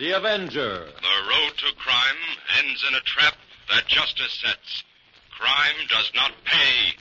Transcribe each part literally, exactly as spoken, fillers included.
The Avenger. The road to crime ends in a trap that justice sets. Crime does not pay.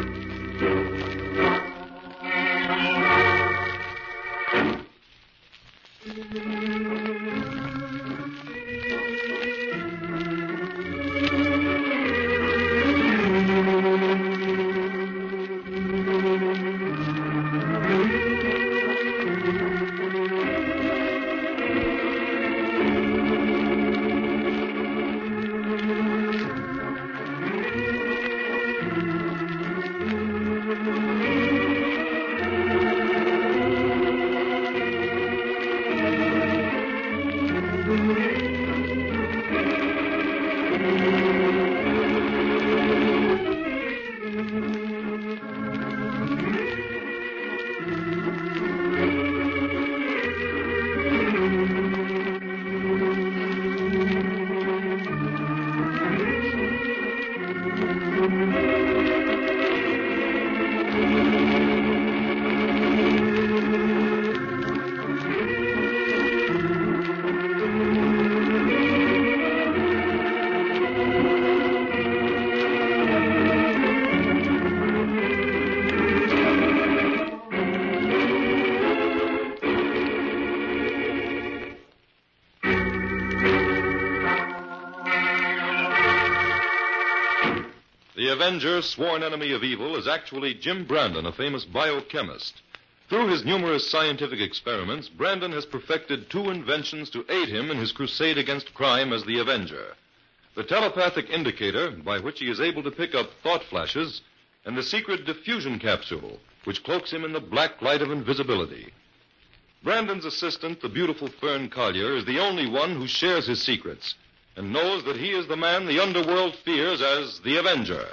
The Avenger, sworn enemy of evil, is actually Jim Brandon, a famous biochemist. Through his numerous scientific experiments, Brandon has perfected two inventions to aid him in his crusade against crime as the Avenger. The telepathic indicator, by which he is able to pick up thought flashes, and the secret diffusion capsule, which cloaks him in the black light of invisibility. Brandon's assistant, the beautiful Fern Collier, is the only one who shares his secrets and knows that he is the man the underworld fears as the Avenger.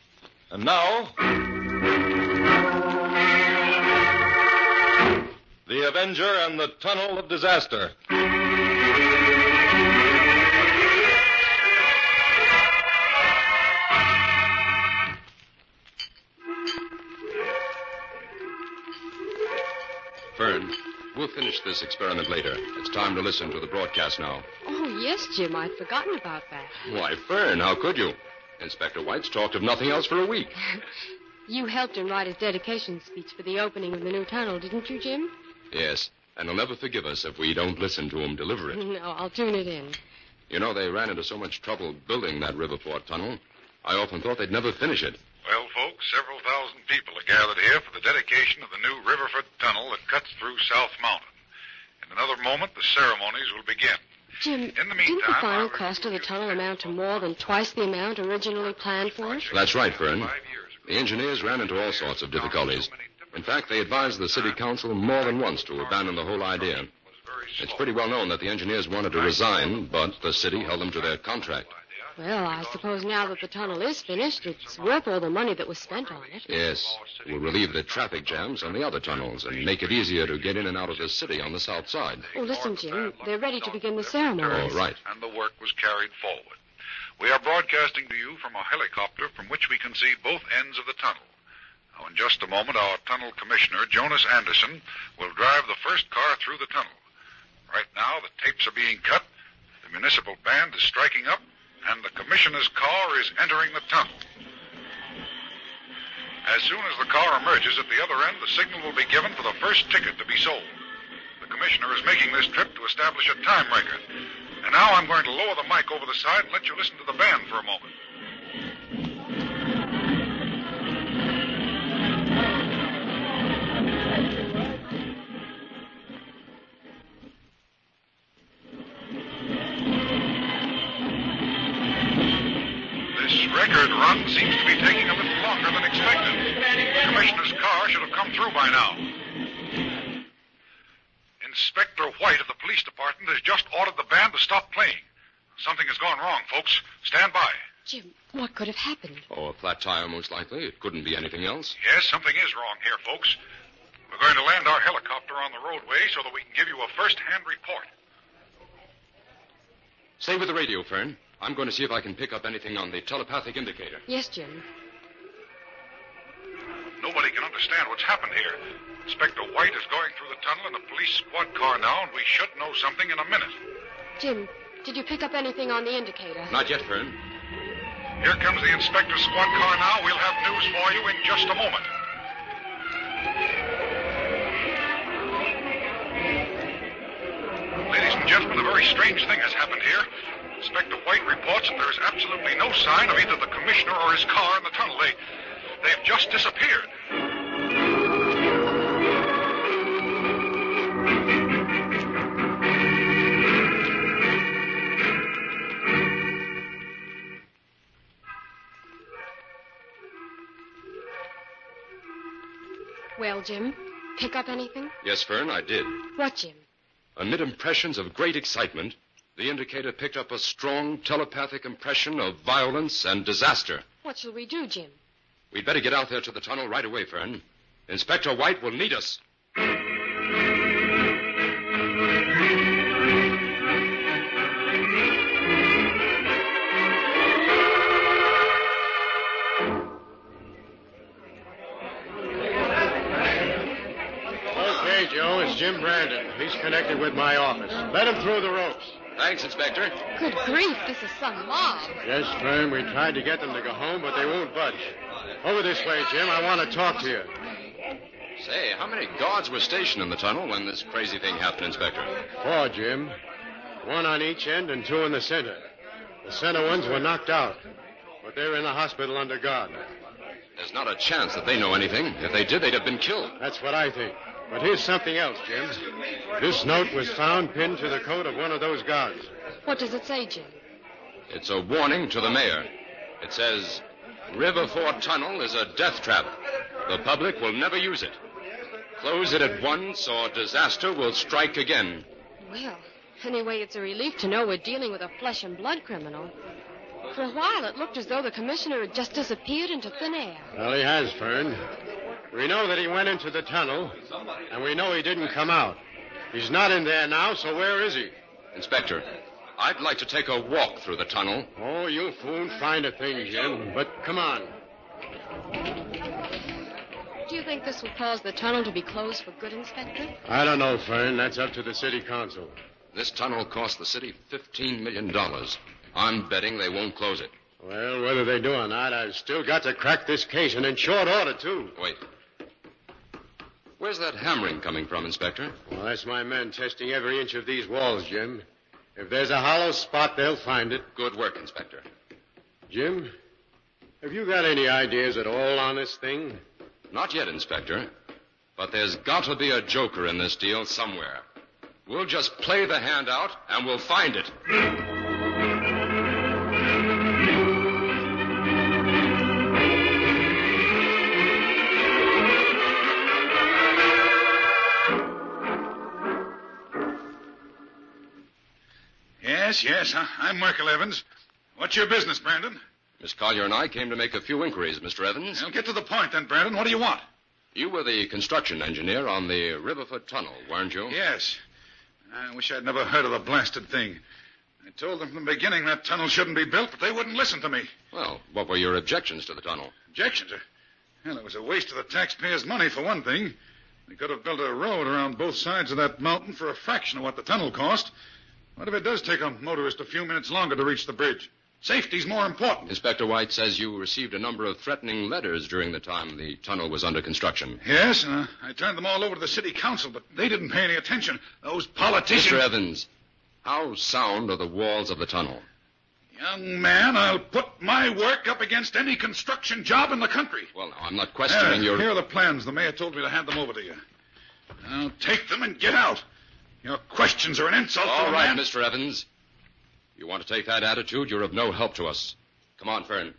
And now, the Avenger and the Tunnel of Disaster. Fern, we'll finish this experiment later. It's time to listen to the broadcast now. Oh, yes, Jim. I'd forgotten about that. Why, Fern, how could you? Inspector White's talked of nothing else for a week. You helped him write his dedication speech for the opening of the new tunnel, didn't you, Jim? Yes, and he'll never forgive us if we don't listen to him deliver it. No, I'll tune it in. You know, they ran into so much trouble building that Riverport tunnel. I often thought they'd never finish it. Well, folks, several thousand people are gathered here for the dedication of the new Riverford Tunnel that cuts through South Mountain. In another moment, the ceremonies will begin. Jim, In the didn't meantime, the final I'll cost of the review tunnel the amount to more than twice the amount originally planned for it? That's right, Fern. The engineers ran into all sorts of difficulties. In fact, they advised the city council more than once to abandon the whole idea. It's pretty well known that the engineers wanted to resign, but the city held them to their contract. Well, I suppose now that the tunnel is finished, it's worth all the money that was spent on it. Yes, it will relieve the traffic jams on the other tunnels and make it easier to get in and out of the city on the south side. Oh, listen, Jim, they're ready to begin the ceremonies. Oh, right. And the work was carried forward. We are broadcasting to you from a helicopter from which we can see both ends of the tunnel. Now, in just a moment, our tunnel commissioner, Jonas Anderson, will drive the first car through the tunnel. Right now, the tapes are being cut, the municipal band is striking up, and the commissioner's car is entering the tunnel. As soon as the car emerges at the other end, the signal will be given for the first ticket to be sold. The commissioner is making this trip to establish a time record. And now I'm going to lower the mic over the side and let you listen to the band for a moment. This record run seems to be taking a little longer than expected. The commissioner's car should have come through by now. Inspector White of the police department has just ordered the band to stop playing. Something has gone wrong, folks. Stand by. Jim, what could have happened? Oh, a flat tire, most likely. It couldn't be anything else. Yes, something is wrong here, folks. We're going to land our helicopter on the roadway so that we can give you a first-hand report. Stay with the radio, Fern. I'm going to see if I can pick up anything on the telepathic indicator. Yes, Jim. Nobody can understand what's happened here. Inspector White is going through the tunnel in a police squad car now, and we should know something in a minute. Jim, did you pick up anything on the indicator? Not yet, Fern. Here comes the inspector's squad car now. We'll have news for you in just a moment. Ladies and gentlemen, a very strange thing has happened here. Inspector White reports that there is absolutely no sign of either the commissioner or his car in the tunnel. They, they've just disappeared. Well, Jim, pick up anything? Yes, Fern, I did. What, Jim? Amid impressions of great excitement, the indicator picked up a strong telepathic impression of violence and disaster. What shall we do, Jim? We'd better get out there to the tunnel right away, Fern. Inspector White will need us. Okay, Joe, it's Jim Brandon. He's connected with my office. Let him through the ropes. Thanks, Inspector. Good grief, this is some mob. Yes, Fern, we tried to get them to go home, but they won't budge. Over this way, Jim. I want to talk to you. Say, how many guards were stationed in the tunnel when this crazy thing happened, Inspector? Four, Jim. One on each end and two in the center. The center ones were knocked out, but they're in the hospital under guard. There's not a chance that they know anything. If they did, they'd have been killed. That's what I think. But here's something else, Jim. This note was found pinned to the coat of one of those guards. What does it say, Jim? It's a warning to the mayor. It says, River Ford Tunnel is a death trap. The public will never use it. Close it at once or disaster will strike again. Well, anyway, it's a relief to know we're dealing with a flesh and blood criminal. For a while, it looked as though the commissioner had just disappeared into thin air. Well, he has, Fern. We know that he went into the tunnel, and we know he didn't come out. He's not in there now, so where is he? Inspector, I'd like to take a walk through the tunnel. Oh, you won't find a thing, Jim. But come on. Do you think this will cause the tunnel to be closed for good, Inspector? I don't know, Fern. That's up to the city council. This tunnel cost the city fifteen million dollars. I'm betting they won't close it. Well, whether they do or not, I've still got to crack this case, and in short order, too. Wait. Where's that hammering coming from, Inspector? Well, that's my men testing every inch of these walls, Jim. If there's a hollow spot, they'll find it. Good work, Inspector. Jim, have you got any ideas at all on this thing? Not yet, Inspector. But there's got to be a joker in this deal somewhere. We'll just play the hand out, and we'll find it. Yes, yes, huh? I'm Merkel Evans. What's your business, Brandon? Miss Collier and I came to make a few inquiries, Mister Evans. Well, get to the point then, Brandon. What do you want? You were the construction engineer on the Riverfoot Tunnel, weren't you? Yes. I wish I'd never heard of the blasted thing. I told them from the beginning that tunnel shouldn't be built, but they wouldn't listen to me. Well, what were your objections to the tunnel? Objections? Well, it was a waste of the taxpayers' money, for one thing. They could have built a road around both sides of that mountain for a fraction of what the tunnel cost. What if it does take a motorist a few minutes longer to reach the bridge? Safety's more important. Inspector White says you received a number of threatening letters during the time the tunnel was under construction. Yes, and uh, I turned them all over to the city council, but they didn't pay any attention. Those politicians... Mister Evans, how sound are the walls of the tunnel? Young man, I'll put my work up against any construction job in the country. Well, now, I'm not questioning uh, your... Here are the plans. The mayor told me to hand them over to you. Now, take them and get out. Your questions are an insult to All a right, man. Mister Evans. You want to take that attitude, you're of no help to us. Come on, Fern.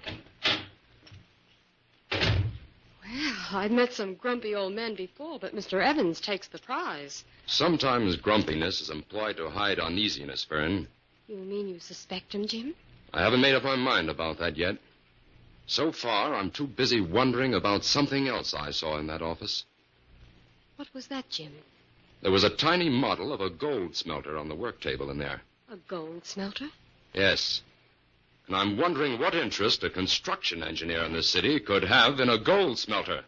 Well, I've met some grumpy old men before, but Mister Evans takes the prize. Sometimes grumpiness is employed to hide uneasiness, Fern. You mean you suspect him, Jim? I haven't made up my mind about that yet. So far, I'm too busy wondering about something else I saw in that office. What was that, Jim? There was a tiny model of a gold smelter on the work table in there. A gold smelter? Yes. And I'm wondering what interest a construction engineer in this city could have in a gold smelter.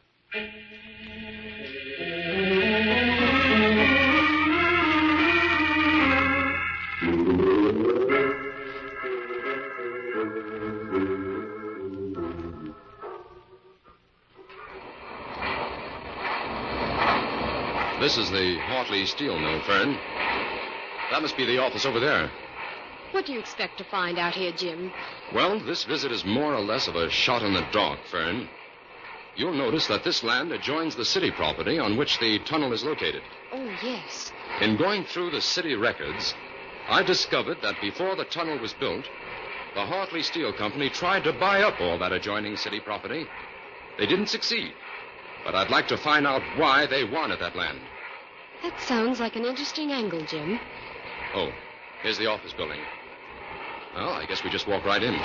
This is the Hartley Steel Mill, Fern. That must be the office over there. What do you expect to find out here, Jim? Well, this visit is more or less of a shot in the dark, Fern. You'll notice that this land adjoins the city property on which the tunnel is located. Oh, yes. In going through the city records, I discovered that before the tunnel was built, the Hartley Steel Company tried to buy up all that adjoining city property. They didn't succeed, but I'd like to find out why they wanted that land. That sounds like an interesting angle, Jim. Oh, here's the office building. Well, I guess we just walk right in.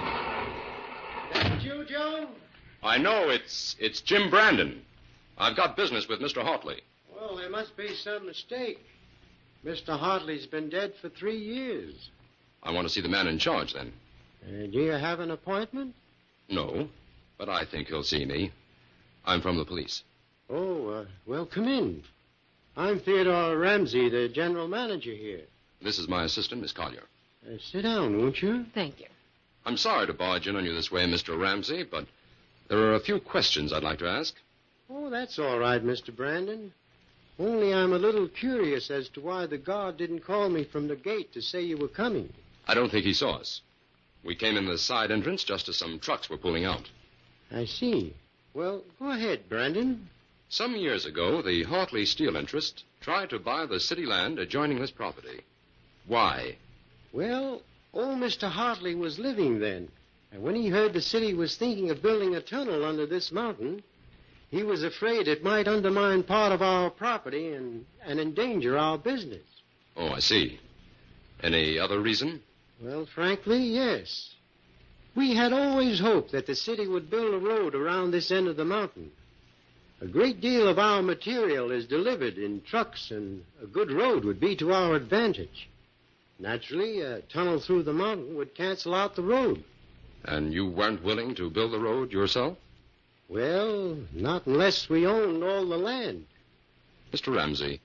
That you, Joe? I know, it's it's Jim Brandon. I've got business with Mister Hartley. Well, there must be some mistake. Mister Hartley's been dead for three years. I want to see the man in charge, then. Uh, do you have an appointment? No, but I think he'll see me. I'm from the police. Oh, uh, well, come in. I'm Theodore Ramsey, the general manager here. This is my assistant, Miss Collier. Uh, sit down, won't you? Thank you. I'm sorry to barge in on you this way, Mister Ramsey, but there are a few questions I'd like to ask. Oh, that's all right, Mister Brandon. Only I'm a little curious as to why the guard didn't call me from the gate to say you were coming. I don't think he saw us. We came in the side entrance just as some trucks were pulling out. I see. Well, go ahead, Brandon. Some years ago, the Hartley Steel interest tried to buy the city land adjoining this property. Why? Well, old Mister Hartley was living then. And when he heard the city was thinking of building a tunnel under this mountain, he was afraid it might undermine part of our property and, and endanger our business. Oh, I see. Any other reason? Well, frankly, yes. We had always hoped that the city would build a road around this end of the mountain. A great deal of our material is delivered in trucks, and a good road would be to our advantage. Naturally, a tunnel through the mountain would cancel out the road. And you weren't willing to build the road yourself? Well, not unless we owned all the land. Mister Ramsey,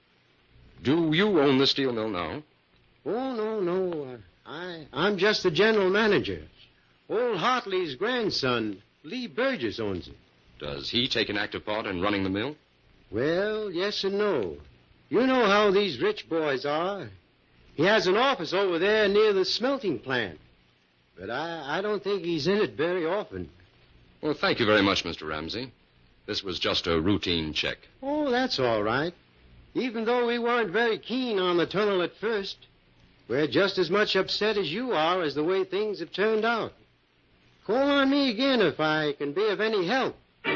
do you own the steel mill now? Oh, no, no. Uh, I, I'm just the general manager. Old Hartley's grandson, Lee Burgess, owns it. Does he take an active part in running the mill? Well, yes and no. You know how these rich boys are. He has an office over there near the smelting plant. But I, I don't think he's in it very often. Well, thank you very much, Mister Ramsey. This was just a routine check. Oh, that's all right. Even though we weren't very keen on the tunnel at first, we're just as much upset as you are as the way things have turned out. Call on me again if I can be of any help.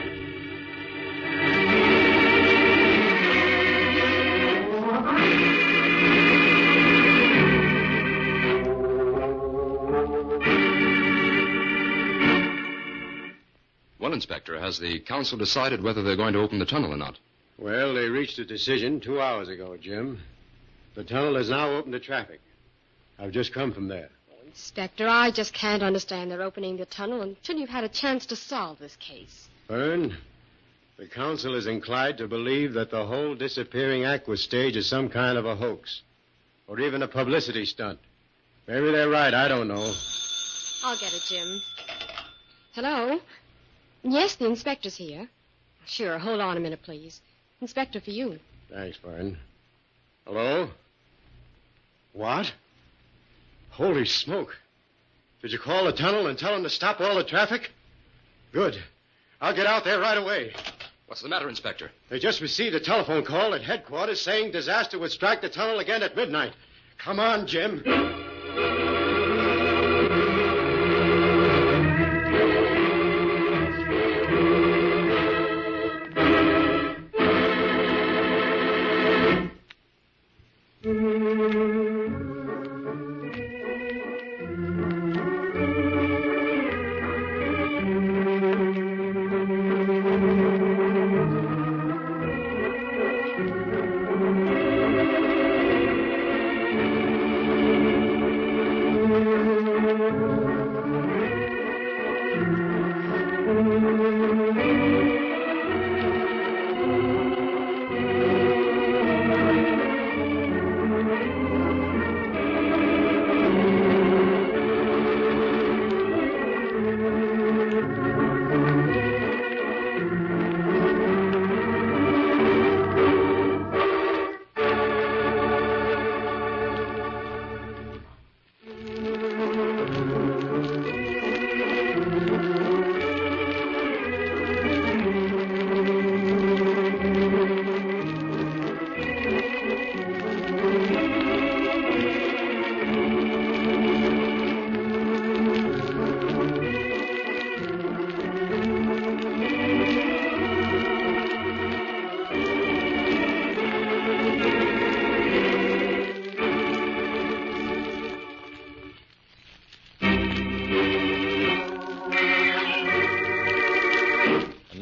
Well, Inspector, has the council decided whether they're going to open the tunnel or not? Well, they reached a decision two hours ago, Jim. The tunnel is now open to traffic. I've just come from there. Inspector, I just can't understand their opening the tunnel until you've had a chance to solve this case. Fern, the council is inclined to believe that the whole disappearing aqua stage is some kind of a hoax, or even a publicity stunt. Maybe they're right, I don't know. I'll get it, Jim. Hello? Yes, the inspector's here. Sure, hold on a minute, please. Inspector, for you. Thanks, Fern. Hello? What? Holy smoke. Did you call the tunnel and tell them to stop all the traffic? Good. I'll get out there right away. What's the matter, Inspector? They just received a telephone call at headquarters saying disaster would strike the tunnel again at midnight. Come on, Jim.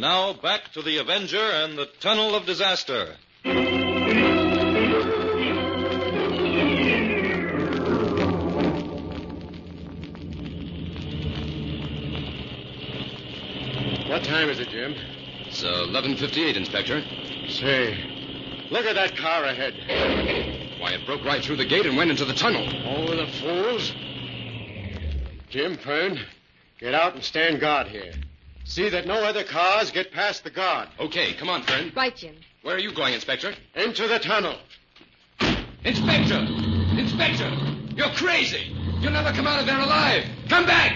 now back to the Avenger and the Tunnel of Disaster. What time is it, Jim? It's uh, eleven fifty-eight, Inspector. Say, look at that car ahead. Why, it broke right through the gate and went into the tunnel. Oh, the fools. Jim, Fern, get out and stand guard here. See that no other cars get past the guard. Okay, come on, Fern. Right, Jim. Where are you going, Inspector? Into the tunnel. Inspector! Inspector! You're crazy! You'll never come out of there alive! Come back!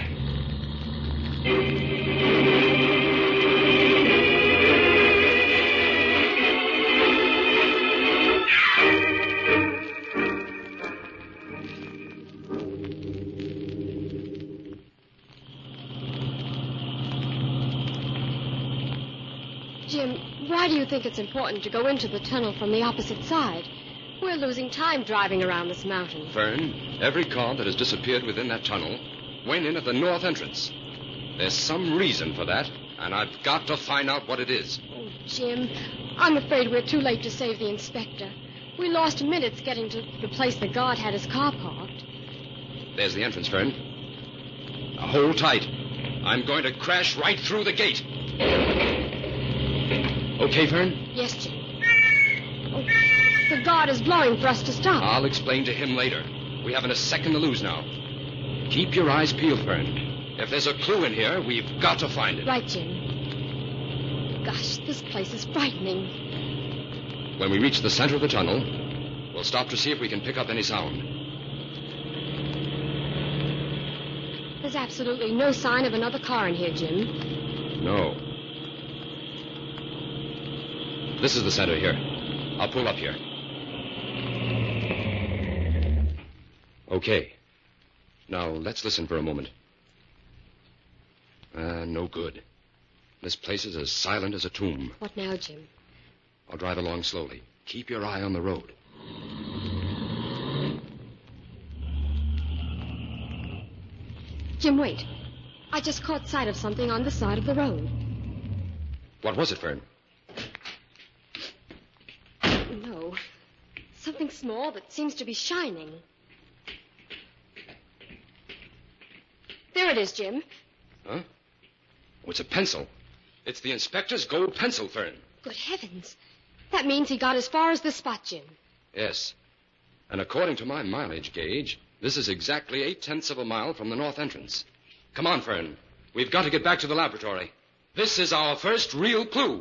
Jim, why do you think it's important to go into the tunnel from the opposite side? We're losing time driving around this mountain. Fern, every car that has disappeared within that tunnel went in at the north entrance. There's some reason for that, and I've got to find out what it is. Oh, Jim, I'm afraid we're too late to save the inspector. We lost minutes getting to the place the guard had his car parked. There's the entrance, Fern. Now hold tight. I'm going to crash right through the gate. Okay, Fern? Yes, Jim. Oh, the guard is blowing for us to stop. I'll explain to him later. We haven't a second to lose now. Keep your eyes peeled, Fern. If there's a clue in here, we've got to find it. Right, Jim. Gosh, this place is frightening. When we reach the center of the tunnel, we'll stop to see if we can pick up any sound. There's absolutely no sign of another car in here, Jim. No. This is the center here. I'll pull up here. Okay. Now, let's listen for a moment. Ah, uh, no good. This place is as silent as a tomb. What now, Jim? I'll drive along slowly. Keep your eye on the road. Jim, wait. I just caught sight of something on the side of the road. What was it, Fern? No. Something small that seems to be shining. There it is, Jim. Huh? Oh, it's a pencil. It's the inspector's gold pencil, Fern. Good heavens. That means he got as far as this spot, Jim. Yes. And according to my mileage gauge, this is exactly eight-tenths of a mile from the north entrance. Come on, Fern. We've got to get back to the laboratory. This is our first real clue.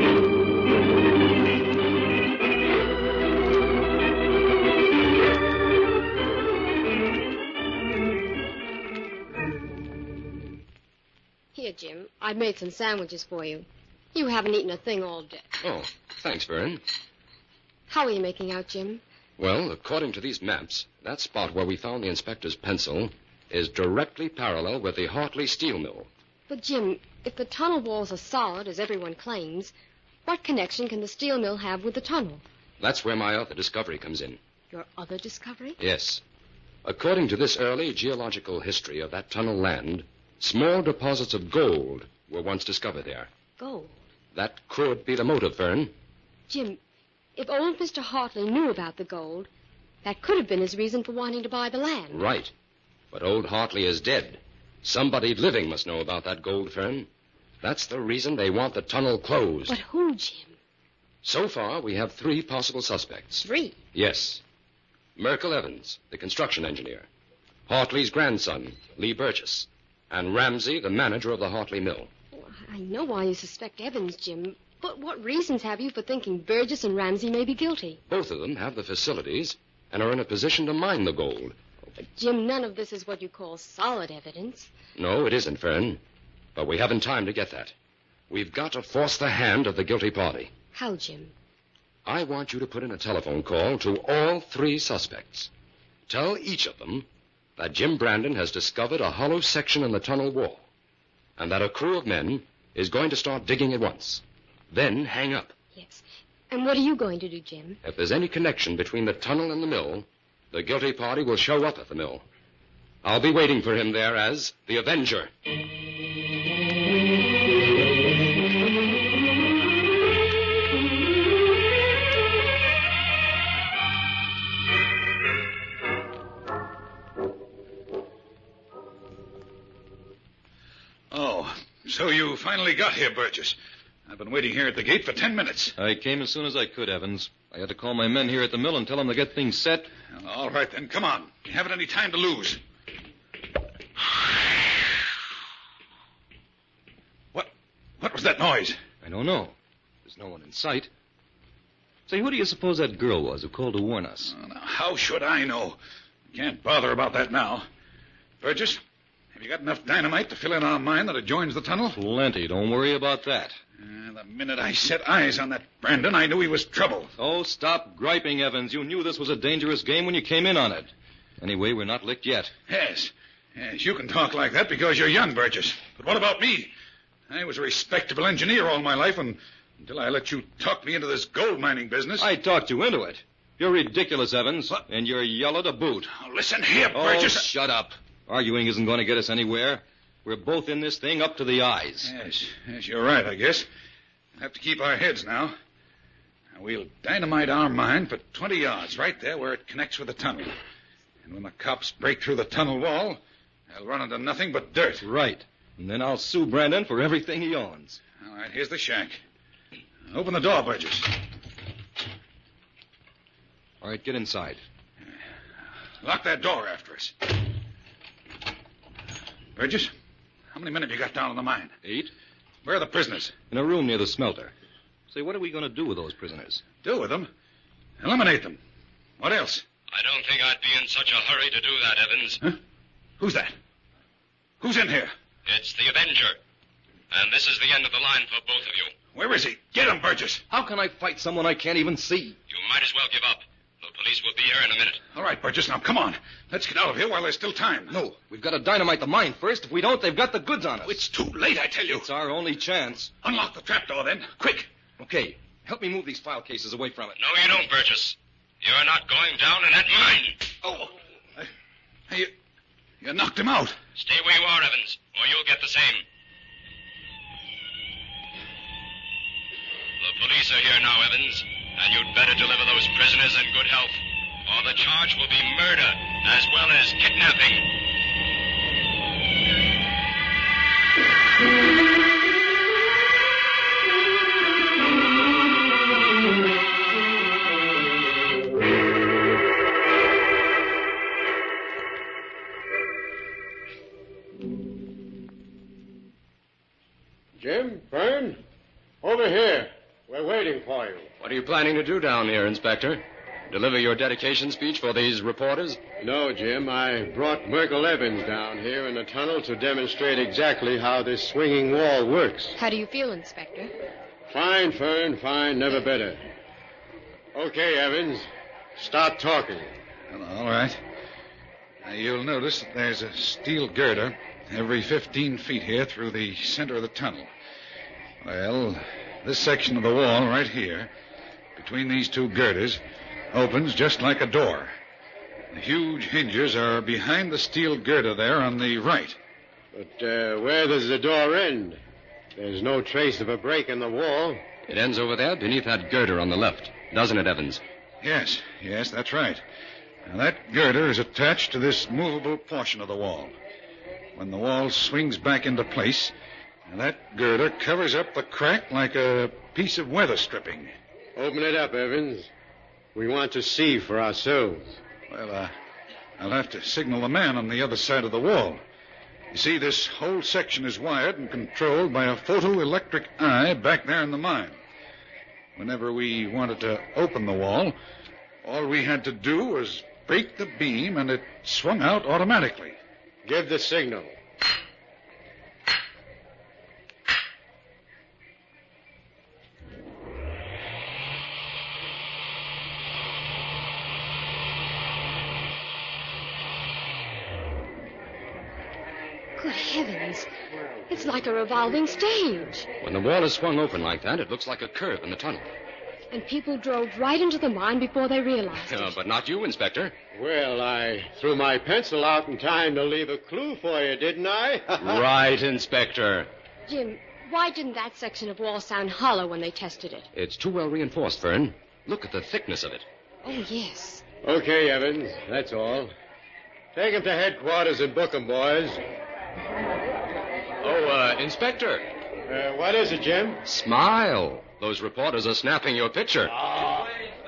Here, Jim. I made some sandwiches for you. You haven't eaten a thing all day. Oh, thanks, Fern. How are you making out, Jim? Well, according to these maps, that spot where we found the inspector's pencil is directly parallel with the Hartley steel mill. But, Jim, if the tunnel walls are solid, as everyone claims, what connection can the steel mill have with the tunnel? That's where my other discovery comes in. Your other discovery? Yes. According to this early geological history of that tunnel land, small deposits of gold were once discovered there. Gold? That could be the motive, Fern. Jim, if old Mister Hartley knew about the gold, that could have been his reason for wanting to buy the land. Right. But old Hartley is dead. Somebody living must know about that gold, Fern. That's the reason they want the tunnel closed. But who, Jim? So far, we have three possible suspects. Three? Yes. Merkel Evans, the construction engineer. Hartley's grandson, Lee Burgess. And Ramsey, the manager of the Hartley mill. Well, I know why you suspect Evans, Jim. But what reasons have you for thinking Burgess and Ramsey may be guilty? Both of them have the facilities and are in a position to mine the gold. But, Jim, none of this is what you call solid evidence. No, it isn't, Fern. But we haven't time to get that. We've got to force the hand of the guilty party. How, Jim? I want you to put in a telephone call to all three suspects. Tell each of them that Jim Brandon has discovered a hollow section in the tunnel wall, and that a crew of men is going to start digging at once. Then hang up. Yes. And what are you going to do, Jim? If there's any connection between the tunnel and the mill, the guilty party will show up at the mill. I'll be waiting for him there as the Avenger. So you finally got here, Burgess. I've been waiting here at the gate for ten minutes. I came as soon as I could, Evans. I had to call my men here at the mill and tell them to get things set. Well, all right, then. Come on. You haven't any time to lose. What? What was that noise? I don't know. There's no one in sight. Say, who do you suppose that girl was who called to warn us? Oh, now, how should I know? Can't bother about that now. Burgess, have you got enough dynamite to fill in our mine that adjoins the tunnel? Plenty. Don't worry about that. Uh, the minute I set eyes on that Brandon, I knew he was trouble. Oh, stop griping, Evans. You knew this was a dangerous game when you came in on it. Anyway, we're not licked yet. Yes. Yes, you can talk like that because you're young, Burgess. But what about me? I was a respectable engineer all my life and, until I let you talk me into this gold mining business. I talked you into it. You're ridiculous, Evans. What? And you're yellow to boot. Oh, listen here, Oh, Burgess. shut up. Arguing isn't going to get us anywhere. We're both in this thing up to the eyes. Yes, yes, you're right, I guess. We'll have to keep our heads now. Now, we'll dynamite our mine for twenty yards, right there where it connects with the tunnel. And when the cops break through the tunnel wall, they'll run into nothing but dirt. Right. And then I'll sue Brandon for everything he owns. All right, here's the shack. Open the door, Burgess. All right, get inside. Lock that door after us. Burgess, how many men have you got down in the mine? Eight? Where are the prisoners? In a room near the smelter. Say, what are we going to do with those prisoners? Do with them? Eliminate them. What else? I don't think I'd be in such a hurry to do that, Evans. Huh? Who's that? Who's in here? It's the Avenger. And this is the end of the line for both of you. Where is he? Get him, Burgess. How can I fight someone I can't even see? You might as well give up. The police will be here in a minute. All right, Burgess, now come on. Let's get out of here while there's still time. No, we've got to dynamite the mine first. If we don't, they've got the goods on us. It's too late, I tell you. It's our only chance. Unlock the trapdoor, then. Quick. Okay, help me move these file cases away from it. No, you don't, Burgess. You're not going down in that mine. Oh, I, you, you knocked him out. Stay where you are, Evans, or you'll get the same. The police are here now, Evans, and you'd better deliver those prisoners in good health, or the charge will be murder as well as kidnapping. Jim, Fern, over here. We're waiting for you. What are you planning to do down here, Inspector? Deliver your dedication speech for these reporters? No, Jim. I brought Merkel Evans down here in the tunnel to demonstrate exactly how this swinging wall works. How do you feel, Inspector? Fine, Fern, fine. Never better. Okay, Evans. Start talking. All right. Now, you'll notice that there's a steel girder every fifteen feet here through the center of the tunnel. Well, this section of the wall right here, between these two girders, opens just like a door. The huge hinges are behind the steel girder there on the right. But uh, where does the door end? There's no trace of a break in the wall. It ends over there beneath that girder on the left, doesn't it, Evans? Yes, yes, that's right. Now, that girder is attached to this movable portion of the wall. When the wall swings back into place, that girder covers up the crack like a piece of weather stripping. Open it up, Evans. We want to see for ourselves. Well, uh, I'll have to signal the man on the other side of the wall. You see, this whole section is wired and controlled by a photoelectric eye back there in the mine. Whenever we wanted to open the wall, all we had to do was break the beam and it swung out automatically. Give the signal. Good heavens. It's like a revolving stage. When the wall is swung open like that, it looks like a curve in the tunnel. And people drove right into the mine before they realized Uh, it. but not you, Inspector. Well, I threw my pencil out in time to leave a clue for you, didn't I? Right, Inspector. Jim, why didn't that section of wall sound hollow when they tested it? It's too well reinforced, Fern. Look at the thickness of it. Oh, yes. Okay, Evans, that's all. Take him to headquarters and book him, boys. Oh, uh, Inspector. Uh, what is it, Jim? Smile. Those reporters are snapping your picture. Oh.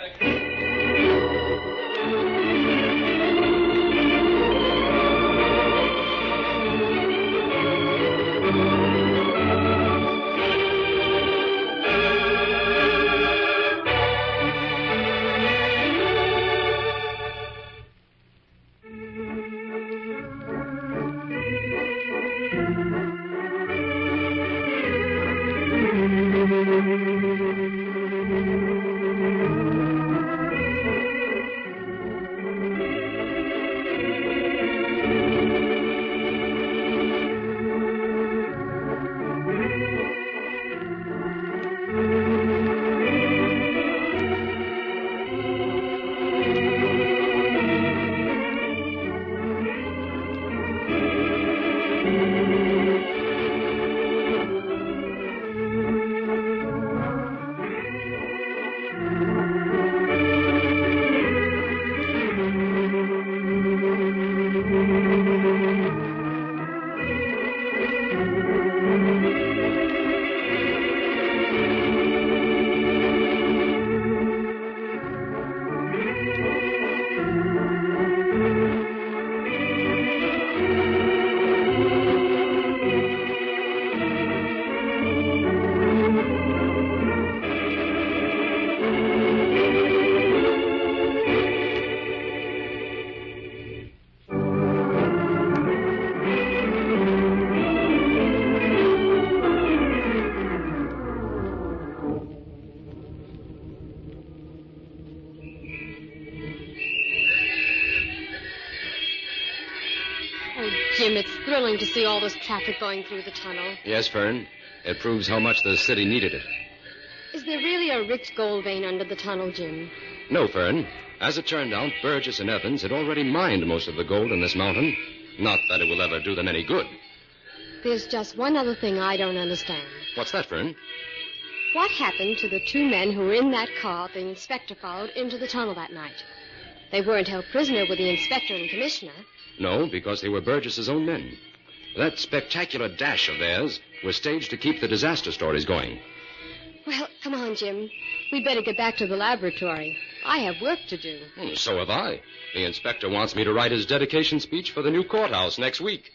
Jim, it's thrilling to see all this traffic going through the tunnel. Yes, Fern. It proves how much the city needed it. Is there really a rich gold vein under the tunnel, Jim? No, Fern. As it turned out, Burgess and Evans had already mined most of the gold in this mountain. Not that it will ever do them any good. There's just one other thing I don't understand. What's that, Fern? What happened to the two men who were in that car the inspector followed into the tunnel that night? They weren't held prisoner with the inspector and commissioner. No, because they were Burgess's own men. That spectacular dash of theirs was staged to keep the disaster stories going. Well, come on, Jim. We'd better get back to the laboratory. I have work to do. Hmm, so have I. The inspector wants me to write his dedication speech for the new courthouse next week.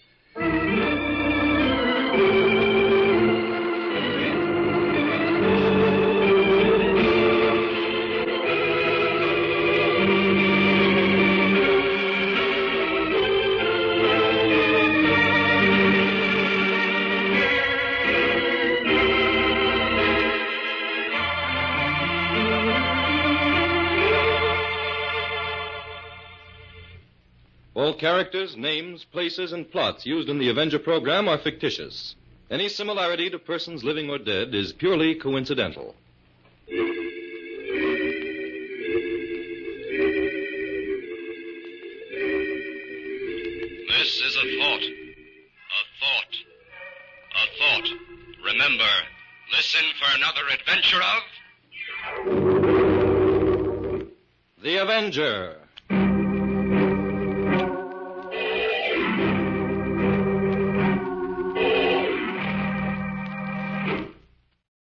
All characters, names, places, and plots used in the Avenger program are fictitious. Any similarity to persons living or dead is purely coincidental. This is a thought. A thought. A thought. Remember, listen for another adventure of... The Avenger.